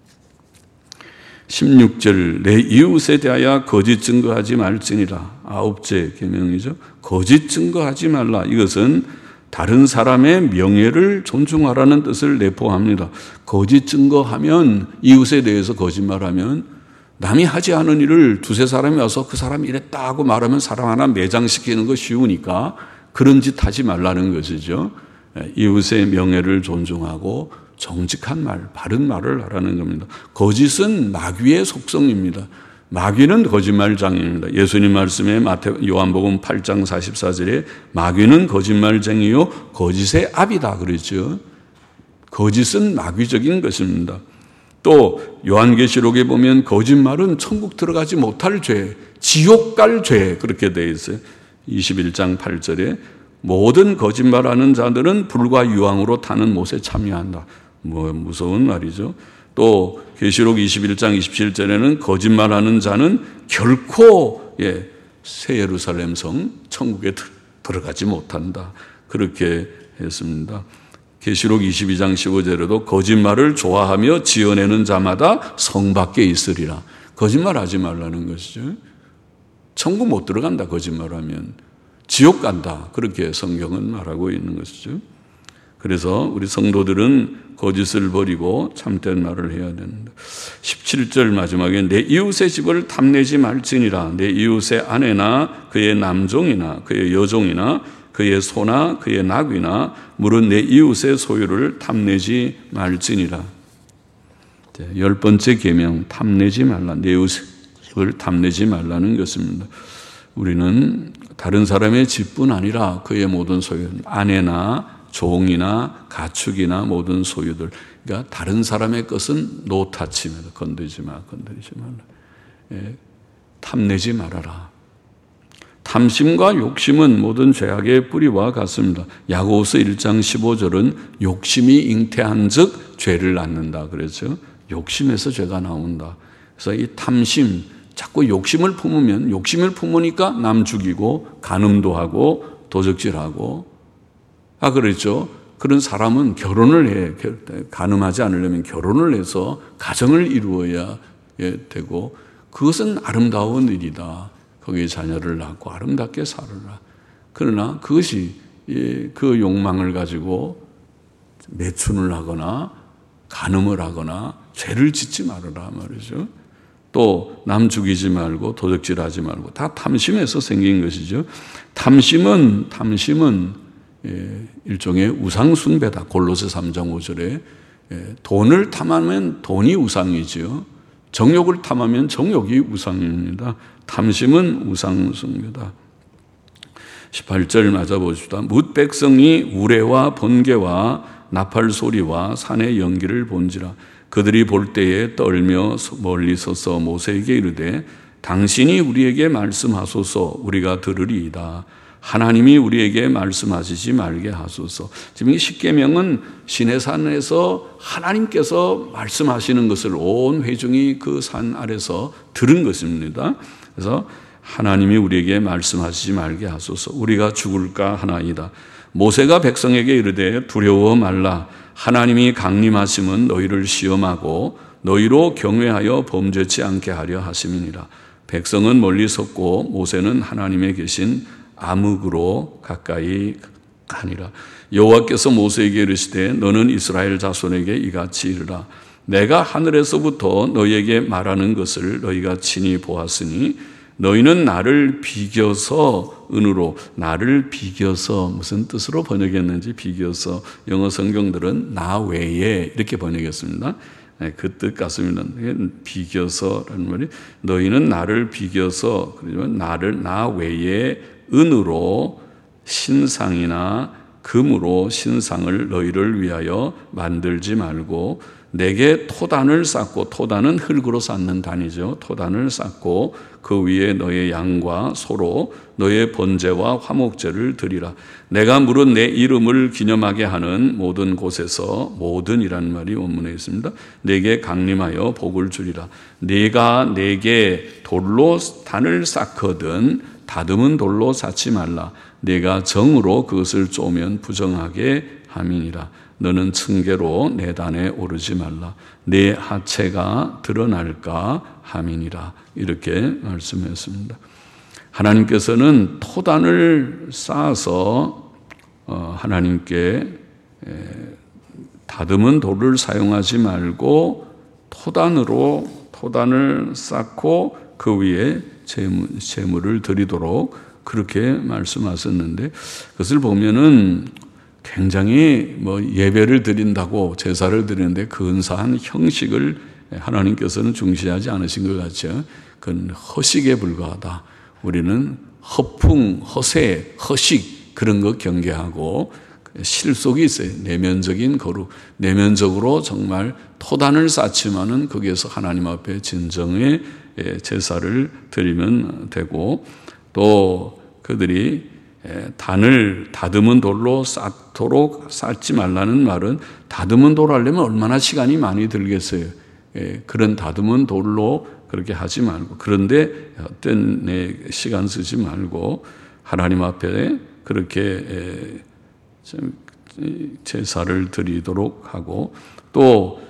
십육 절 내 이웃에 대하여 거짓 증거하지 말지니라. 아홉째 계명이죠. 거짓 증거하지 말라. 이것은 다른 사람의 명예를 존중하라는 뜻을 내포합니다. 거짓 증거하면, 이웃에 대해서 거짓말하면 남이 하지 않은 일을 두세 사람이 와서 그 사람이 이랬다 하고 말하면 사람 하나 매장시키는 거 쉬우니까 그런 짓 하지 말라는 것이죠. 이웃의 명예를 존중하고 정직한 말, 바른 말을 하라는 겁니다. 거짓은 마귀의 속성입니다. 마귀는 거짓말장입니다. 예수님 말씀에 마태, 요한복음 팔 장 사십사 절에 마귀는 거짓말쟁이요 거짓의 압이다 그랬죠. 거짓은 마귀적인 것입니다. 또 요한계시록에 보면 거짓말은 천국 들어가지 못할 죄, 지옥 갈 죄 그렇게 되어 있어요. 이십일 장 팔 절에 모든 거짓말하는 자들은 불과 유황으로 타는 못에 참여한다. 뭐 무서운 말이죠. 또 계시록 이십일 장 이십칠 절에는 거짓말하는 자는 결코 예, 새 예루살렘 성 천국에 들어가지 못한다. 그렇게 했습니다. 계시록 이십이 장 십오 절에도 거짓말을 좋아하며 지어내는 자마다 성 밖에 있으리라. 거짓말하지 말라는 것이죠. 천국 못 들어간다 거짓말하면. 지옥 간다. 그렇게 성경은 말하고 있는 것이죠. 그래서 우리 성도들은 거짓을 버리고 참된 말을 해야 된다. 십칠 절 마지막에 내 이웃의 집을 탐내지 말지니라. 내 이웃의 아내나 그의 남종이나 그의 여종이나 그의 소나 그의 낙이나 물은 내 이웃의 소유를 탐내지 말지니라. 열 번째 계명, 탐내지 말라. 내 이웃의 집을 탐내지 말라는 것입니다. 우리는 다른 사람의 집뿐 아니라 그의 모든 소유, 아내나 종이나 가축이나 모든 소유들, 그러니까 다른 사람의 것은 노타치입니다. 건드리지 마, 건드리지 말라. 예, 탐내지 말아라. 탐심과 욕심은 모든 죄악의 뿌리와 같습니다. 야고보서 일 장 십오 절은 욕심이 잉태한 즉 죄를 낳는다 그랬죠. 욕심에서 죄가 나온다. 그래서 이 탐심, 자꾸 욕심을 품으면, 욕심을 품으니까 남 죽이고 간음도 하고 도적질하고, 아 그랬죠. 그런 사람은 결혼을 해. 간음하지 않으려면 결혼을 해서 가정을 이루어야 되고, 그것은 아름다운 일이다. 거기에 자녀를 낳고 아름답게 살아라. 그러나 그것이 그 욕망을 가지고 매춘을 하거나 간음을 하거나 죄를 짓지 말아라 말이죠. 또 남 죽이지 말고 도적질하지 말고, 다 탐심에서 생긴 것이죠. 탐심은 탐심은 일종의 우상 숭배다. 골로새 삼 장 오 절에 돈을 탐하면 돈이 우상이지요. 정욕을 탐하면 정욕이 우상입니다. 탐심은 우상 숭배다. 십팔 절 맞아보십시다. 뭇 백성이 우레와 번개와 나팔 소리와 산의 연기를 본지라. 그들이 볼 때에 떨며 멀리 서서 모세에게 이르되 당신이 우리에게 말씀하소서 우리가 들으리이다. 하나님이 우리에게 말씀하시지 말게 하소서. 지금 이 십계명은 시내산에서 하나님께서 말씀하시는 것을 온 회중이 그 산 아래서 들은 것입니다. 그래서 하나님이 우리에게 말씀하시지 말게 하소서. 우리가 죽을까 하나이다. 모세가 백성에게 이르되 두려워 말라. 하나님이 강림하심은 너희를 시험하고 너희로 경외하여 범죄치 않게 하려 하심이니라. 백성은 멀리 섰고 모세는 하나님의 계신 암흑으로 가까이 가니라. 여호와께서 모세에게 이르시되 너는 이스라엘 자손에게 이같이 이르라. 내가 하늘에서부터 너희에게 말하는 것을 너희가 친히 보았으니 너희는 나를 비겨서 은으로, 나를 비겨서 무슨 뜻으로 번역했는지 비겨서 영어 성경들은 나 외에 이렇게 번역했습니다. 그 뜻 같습니다. 비겨서라는 말이 너희는 나를 비겨서 그러면 나를 나 외에 은으로 신상이나 금으로 신상을 너희를 위하여 만들지 말고 내게 토단을 쌓고, 토단은 흙으로 쌓는 단이죠. 토단을 쌓고 그 위에 너의 양과 소로 너의 번제와 화목제를 드리라. 내가 물은 내 이름을 기념하게 하는 모든 곳에서, 모든이라는 말이 원문에 있습니다. 내게 강림하여 복을 주리라. 네가 내게 돌로 단을 쌓거든 다듬은 돌로 쌓지 말라. 네가 정으로 그것을 쪼면 부정하게 함이니라. 너는 층계로 내 단에 오르지 말라. 내 하체가 드러날까 함이니라. 이렇게 말씀했습니다. 하나님께서는 토단을 쌓아서 하나님께 다듬은 돌을 사용하지 말고 토단으로 토단을 쌓고 그 위에 제물, 제물을 드리도록 그렇게 말씀하셨는데, 그것을 보면은 굉장히 뭐 예배를 드린다고 제사를 드리는데 근사한 형식을 하나님께서는 중시하지 않으신 것 같죠. 그건 허식에 불과하다. 우리는 허풍, 허세, 허식 그런 거 경계하고 실속이 있어요. 내면적인 거룩, 내면적으로 정말 토단을 쌓지만은 거기에서 하나님 앞에 진정의 제사를 드리면 되고, 또 그들이 단을 다듬은 돌로 쌓도록 쌓지 말라는 말은 다듬은 돌 하려면 얼마나 시간이 많이 들겠어요. 그런 다듬은 돌로 그렇게 하지 말고, 그런데 어떤 시간 쓰지 말고 하나님 앞에 그렇게 제사를 드리도록 하고, 또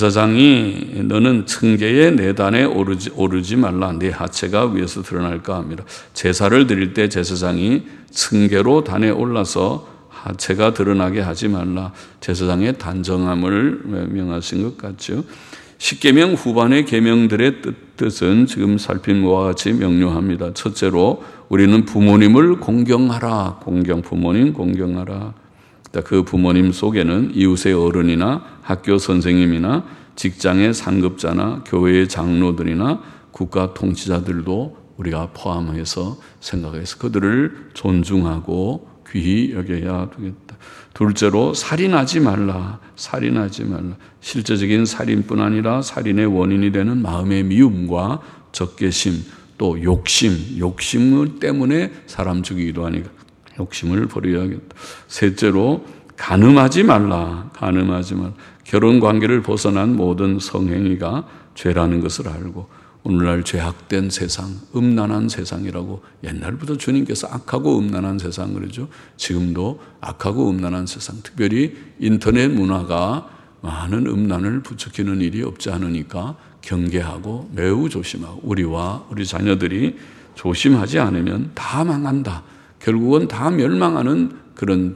제사장이 너는 층계의 내 단에 오르지, 오르지 말라. 내 하체가 위에서 드러날까 합니다. 제사를 드릴 때 제사장이 층계로 단에 올라서 하체가 드러나게 하지 말라. 제사장의 단정함을 명하신 것 같죠. 십계명 후반의 계명들의 뜻은 지금 살핀 것과 같이 명료합니다. 첫째로 우리는 부모님을 공경하라. 공경, 부모님 공경하라. 그 부모님 속에는 이웃의 어른이나 학교 선생님이나 직장의 상급자나 교회의 장로들이나 국가 통치자들도 우리가 포함해서 생각해서 그들을 존중하고 귀히 여겨야 되겠다. 둘째로 살인하지 말라. 살인하지 말라. 실제적인 살인뿐 아니라 살인의 원인이 되는 마음의 미움과 적개심, 또 욕심, 욕심 때문에 사람 죽이기도 하니까 욕심을 버려야겠다. 셋째로 간음하지 말라. 간음하지 말라. 결혼 관계를 벗어난 모든 성행위가 죄라는 것을 알고, 오늘날 죄악된 세상, 음란한 세상이라고 옛날부터 주님께서 악하고 음란한 세상 그러죠. 지금도 악하고 음란한 세상, 특별히 인터넷 문화가 많은 음란을 부추기는 일이 없지 않으니까 경계하고 매우 조심하고, 우리와 우리 자녀들이 조심하지 않으면 다 망한다. 결국은 다 멸망하는 그런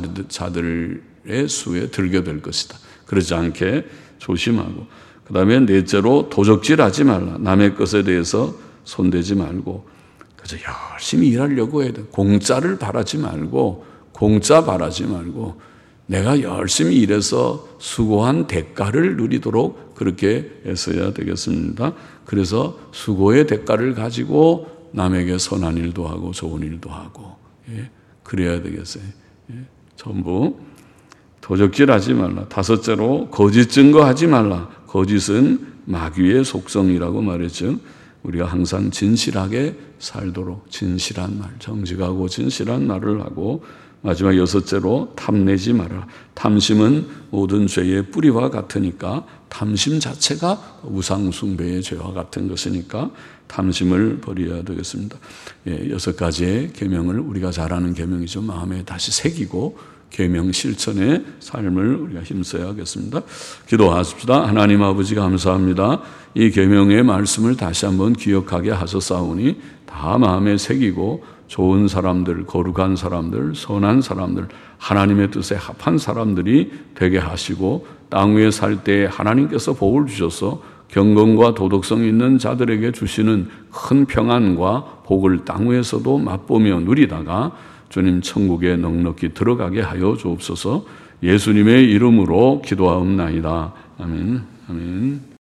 자들의 수에 들게 될 것이다. 그러지 않게 조심하고, 그 다음에 넷째로 도적질하지 말라. 남의 것에 대해서 손대지 말고, 그저 열심히 일하려고 해야 돼. 공짜를 바라지 말고, 공짜 바라지 말고, 내가 열심히 일해서 수고한 대가를 누리도록 그렇게 애써야 되겠습니다. 그래서 수고의 대가를 가지고 남에게 선한 일도 하고 좋은 일도 하고, 예, 그래야 되겠어요. 예, 전부 도적질하지 말라. 다섯째로 거짓 증거하지 말라. 거짓은 마귀의 속성이라고 말했죠. 우리가 항상 진실하게 살도록 진실한 말, 정직하고 진실한 말을 하고, 마지막 여섯째로 탐내지 마라. 탐심은 모든 죄의 뿌리와 같으니까, 탐심 자체가 우상 숭배의 죄와 같은 것이니까 탐심을 버려야 되겠습니다. 예, 여섯 가지의 계명을 우리가 잘 아는 계명이죠. 마음에 다시 새기고 계명 실천의 삶을 우리가 힘써야 하겠습니다. 기도하십시다. 하나님 아버지 감사합니다. 이 계명의 말씀을 다시 한번 기억하게 하셨사오니 다 마음에 새기고 좋은 사람들, 거룩한 사람들, 선한 사람들, 하나님의 뜻에 합한 사람들이 되게 하시고, 땅 위에 살 때 하나님께서 복을 주셔서 경건과 도덕성 있는 자들에게 주시는 큰 평안과 복을 땅 위에서도 맛보며 누리다가 주님 천국에 넉넉히 들어가게 하여 주옵소서. 예수님의 이름으로 기도하옵나이다. 아멘. 아멘.